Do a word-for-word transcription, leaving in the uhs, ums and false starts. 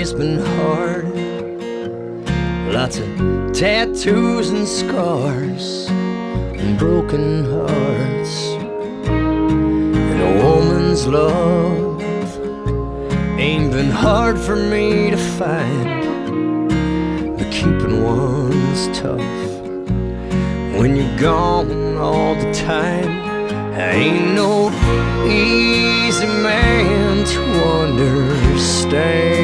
day's been hard. Lots of tattoos and scars and broken hearts. And a woman's love ain't been hard for me to find, but keeping one's tough when you're gone all the time. I ain't no easy man to understand.